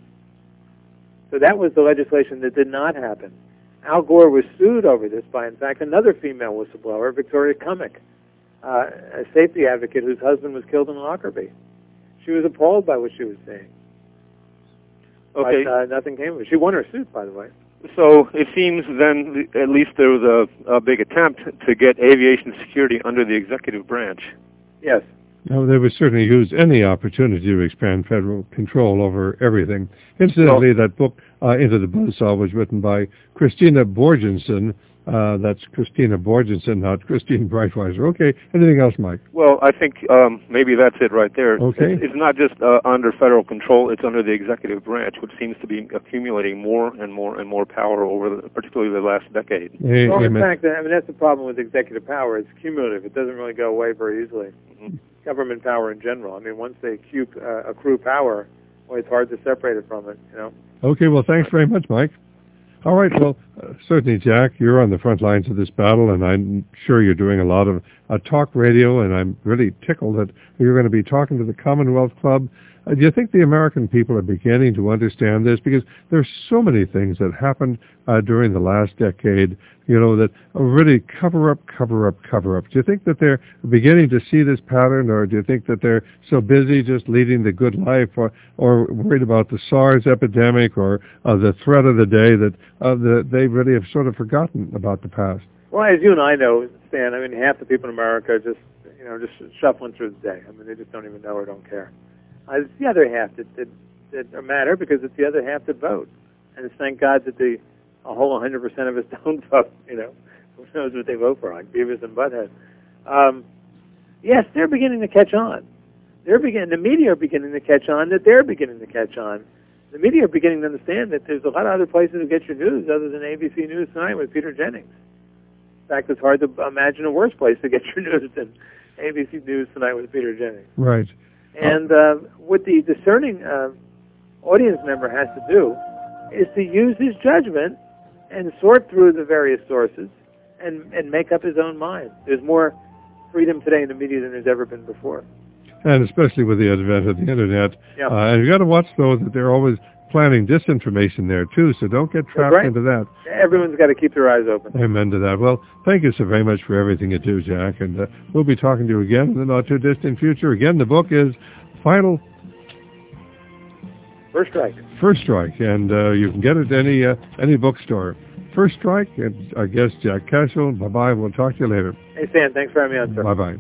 So that was the legislation that did not happen. Al Gore was sued over this by, in fact, another female whistleblower, Victoria Cummick, a safety advocate whose husband was killed in Lockerbie. She was appalled by what she was seeing. Okay. But nothing came of it. She won her suit, by the way. So it seems then at least there was a big attempt to get aviation security under the executive branch. Yes. No, they would certainly use any opportunity to expand federal control over everything. Incidentally, that book, Into the Buzzsaw, was written by Christina Borgensen. That's Christina Borgensen, not Christine Breitweiser. Okay. Anything else, Mike? Well, I think maybe that's it right there. Okay. It's not just under federal control, it's under the executive branch, which seems to be accumulating more and more and more power over particularly the last decade. Well, in fact, that's the problem with executive power. It's cumulative. It doesn't really go away very easily. Mm-hmm. Government power in general. I mean, once they accrue power, well, it's hard to separate it from it, Okay, well, thanks very much, Mike. All right, well, certainly, Jack, you're on the front lines of this battle, and I'm sure you're doing a lot of talk radio, and I'm really tickled that you're going to be talking to the Commonwealth Club. Do you think the American people are beginning to understand this? Because there's so many things that happened during the last decade, that really cover up. Do you think that they're beginning to see this pattern, or do you think that they're so busy just leading the good life, or worried about the SARS epidemic, or the threat of the day that they really have sort of forgotten about the past? Well, as you and I know, Stan, I mean, half the people in America are just shuffling through the day. I mean, they just don't even know or don't care. It's the other half that matter, because it's the other half that vote. And it's thank God that a whole 100% of us don't vote, Who knows what they vote for, like Beavis and Butthead. Yes, they're beginning to catch on. The media are beginning to catch on that they're beginning to catch on. the media are beginning to understand that there's a lot of other places to get your news other than ABC News Tonight with Peter Jennings. In fact, it's hard to imagine a worse place to get your news than ABC News Tonight with Peter Jennings. Right. And what the discerning audience member has to do is to use his judgment and sort through the various sources and make up his own mind. There's more freedom today in the media than there's ever been before. And especially with the advent of the Internet. Yeah. And you've got to watch, though, that they're always planting disinformation there, too, so don't get trapped into that. Everyone's got to keep their eyes open. Amen to that. Well, thank you so very much for everything you do, Jack, and we'll be talking to you again in the not-too-distant future. Again, the book is First Strike. First Strike, and you can get it at any bookstore. First Strike, and our guest, Jack Cashel. Bye-bye. We'll talk to you later. Hey, Stan, thanks for having me on, sir. Bye-bye.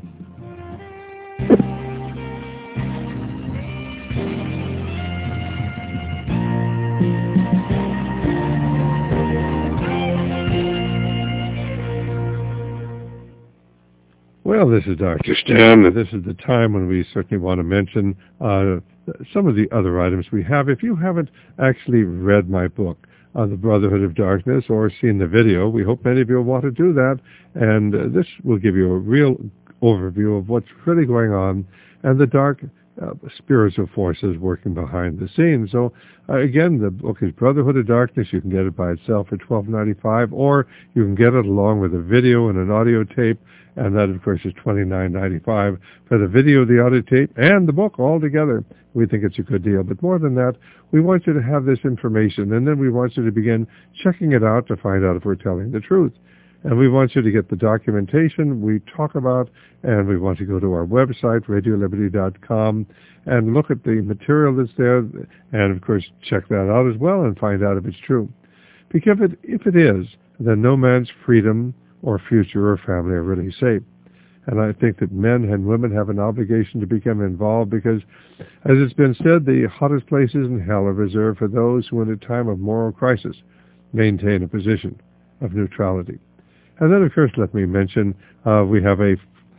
Well, this is Dr. Stan. This is the time when we certainly want to mention some of the other items we have. If you haven't actually read my book, The Brotherhood of Darkness, or seen the video, we hope many of you will want to do that. And this will give you a real overview of what's really going on and the dark spiritual forces working behind the scenes. So, again, the book is Brotherhood of Darkness. You can get it by itself for $12.95, or you can get it along with a video and an audio tape, and that, of course, is $29.95 for the video, the audio tape, and the book all together. We think it's a good deal. But more than that, we want you to have this information, and then we want you to begin checking it out to find out if we're telling the truth. And we want you to get the documentation we talk about, and we want you to go to our website, RadioLiberty.com, and look at the material that's there, and, of course, check that out as well and find out if it's true. Because if it is, then no man's freedom or future or family are really safe. And I think that men and women have an obligation to become involved because, as it's been said, the hottest places in hell are reserved for those who, in a time of moral crisis, maintain a position of neutrality. And then, of course, let me mention we have a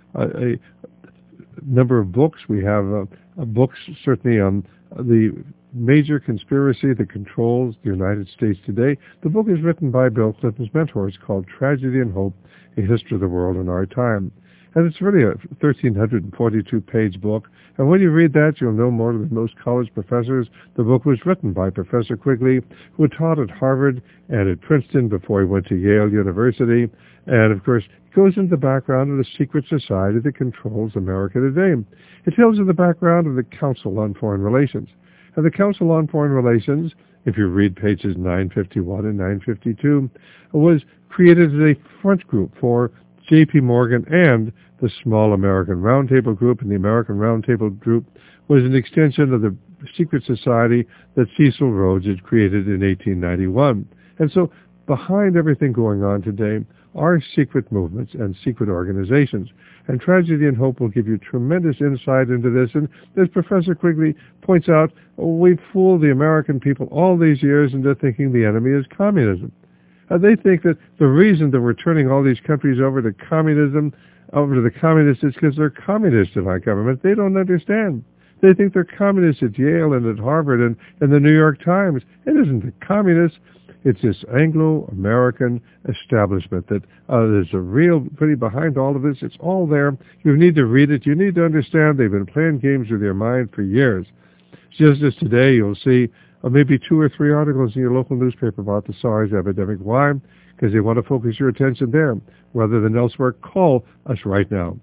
number of books. We have books certainly on the major conspiracy that controls the United States today. The book is written by Bill Clinton's mentor. It's called Tragedy and Hope, A History of the World in Our Time. And it's really a 1,342-page book. And when you read that, you'll know more than most college professors. The book was written by Professor Quigley, who taught at Harvard and at Princeton before he went to Yale University. And, of course, it goes into the background of the secret society that controls America today. It tells you the background of the Council on Foreign Relations. And the Council on Foreign Relations, if you read pages 951 and 952, was created as a front group for J.P. Morgan and the Small American Roundtable Group, and the American Roundtable Group was an extension of the secret society that Cecil Rhodes had created in 1891. And so behind everything going on today are secret movements and secret organizations. And Tragedy and Hope will give you tremendous insight into this. And as Professor Quigley points out, we've fooled the American people all these years into thinking the enemy is communism. They think that the reason that we're turning all these countries over to communism, over to the communists, is because they're communists in our government. They don't understand. They think they're communists at Yale and at Harvard and in the New York Times. It isn't the communists. It's this Anglo-American establishment that there's a real pretty behind all of this. It's all there. You need to read it. You need to understand they've been playing games with your mind for years. Just as today you'll see maybe 2 or 3 articles in your local newspaper about the SARS epidemic. Why? Because they want to focus your attention there rather than elsewhere. Call us right now.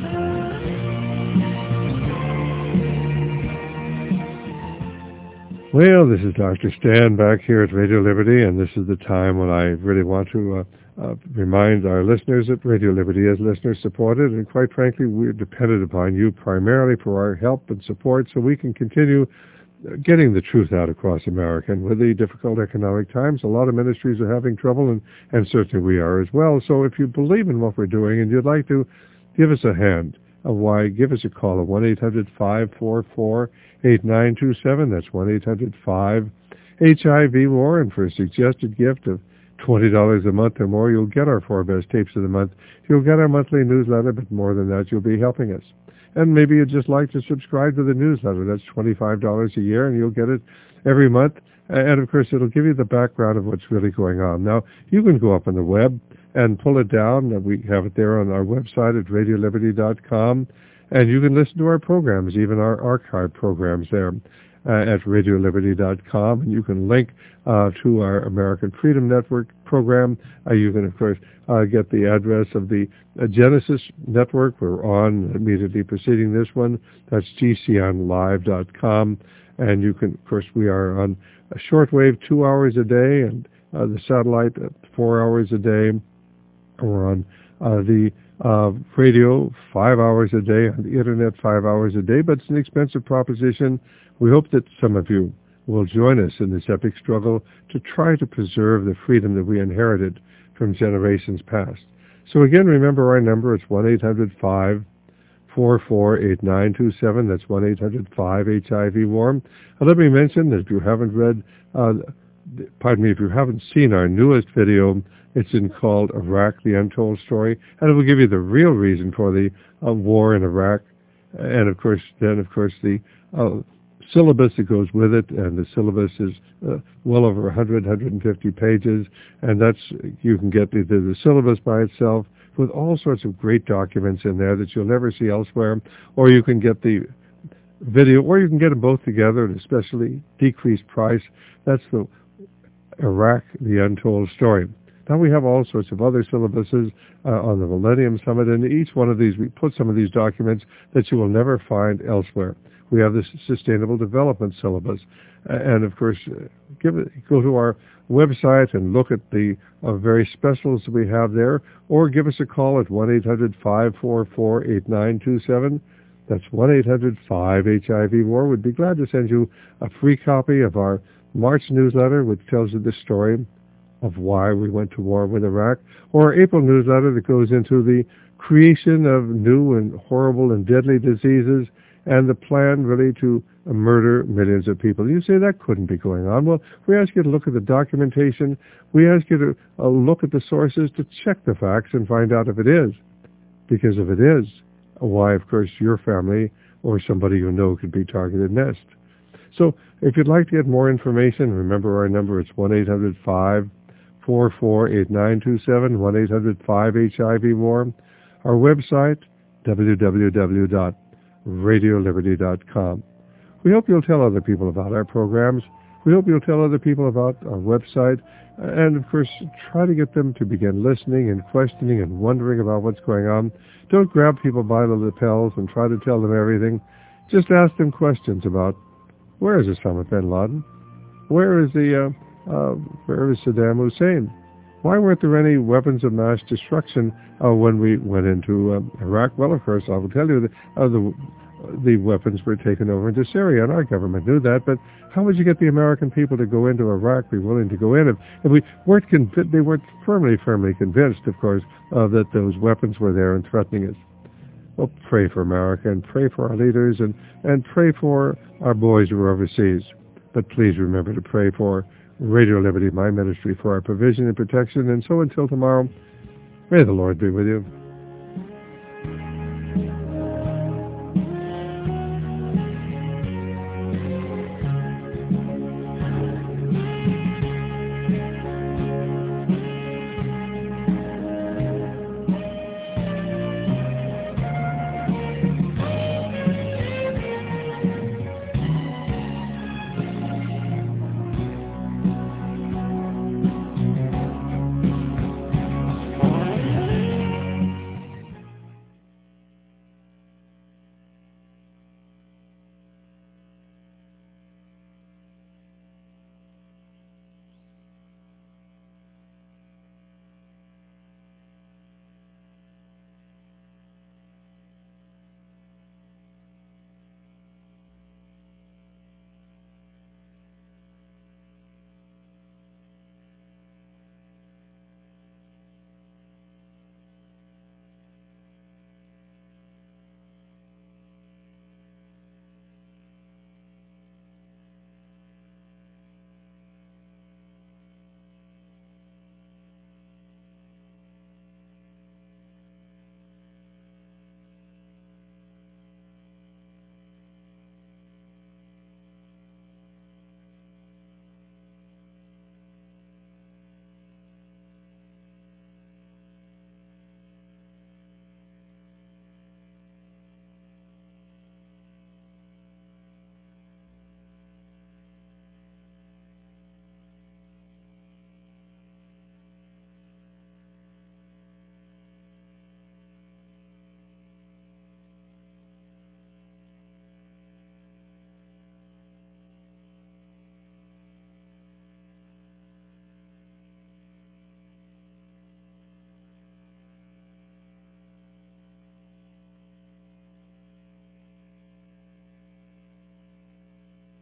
Well, this is Dr. Stan back here at Radio Liberty, and this is the time when I really want to remind our listeners that Radio Liberty is listener-supported, and quite frankly, we're dependent upon you primarily for our help and support so we can continue getting the truth out across America. And with the difficult economic times, a lot of ministries are having trouble, and certainly we are as well. So if you believe in what we're doing and you'd like to give us a hand, why, give us a call at 1-800-544-8927. That's 1-800-5-HIV-WAR. And for a suggested gift of $20 a month or more, you'll get our 4 best tapes of the month. You'll get our monthly newsletter, but more than that, you'll be helping us. and maybe you'd just like to subscribe to the newsletter. That's $25 a year, and you'll get it every month. And, of course, it'll give you the background of what's really going on. Now, you can go up on the web and pull it down. We have it there on our website at radioliberty.com, and you can listen to our programs, even our archive programs there at radioliberty.com, and you can link to our American Freedom Network program. You can, of course, get the address of the Genesis Network. We're on immediately preceding this one. That's gconlive.com. And you can, of course, we are on a shortwave 2 hours a day, and the satellite 4 hours a day. We're on the radio 5 hours a day, on the internet 5 hours a day, but it's an expensive proposition. We hope that some of you will join us in this epic struggle to try to preserve the freedom that we inherited from generations past. So again, remember our number. It's 1-800-544-8927. That's 1-800-5-HIV-WARM. Let me mention that if you haven't read, if you haven't seen our newest video, it's called Iraq, the Untold Story, and it will give you the real reason for the war in Iraq, and of course, the syllabus that goes with it, and the syllabus is well over 150 pages, and you can get the syllabus by itself with all sorts of great documents in there that you'll never see elsewhere, or you can get the video, or you can get them both together at a especially decreased price. That's the Iraq, the Untold Story. Now we have all sorts of other syllabuses on the Millennium Summit, and in each one of these we put some of these documents that you will never find elsewhere. We have the Sustainable Development Syllabus, and of course, go to our website and look at the very specials that we have there, or give us a call at 1-800-544-8927. That's 1-800-5-HIV-WAR. We'd be glad to send you a free copy of our March newsletter, which tells you the story of why we went to war with Iraq, or our April newsletter that goes into the creation of new and horrible and deadly diseases and the plan really to murder millions of people. You say that couldn't be going on. Well, we ask you to look at the documentation. We ask you to look at the sources to check the facts and find out if it is. Because if it is, why, of course, your family or somebody you know could be targeted next. So if you'd like to get more information, remember our number. It's 1-800-544-8927, 1-800-5-HIV-WAR. Our website, www.radioliberty.com. We hope you'll tell other people about our programs. We hope you'll tell other people about our website. And, of course, try to get them to begin listening and questioning and wondering about what's going on. Don't grab people by the lapels and try to tell them everything. Just ask them questions about, where is Osama bin Laden? Where is Saddam Hussein? Why weren't there any weapons of mass destruction when we went into Iraq? Well, of course, I will tell you that the weapons were taken over into Syria, and our government knew that. But how would you get the American people to go into Iraq, be willing to go in? If we weren't they weren't firmly convinced, of course, that those weapons were there and threatening us. Well, pray for America and pray for our leaders and pray for our boys who are overseas. But please remember to pray for Radio Liberty, my ministry, for our provision and protection. And so until tomorrow, may the Lord be with you.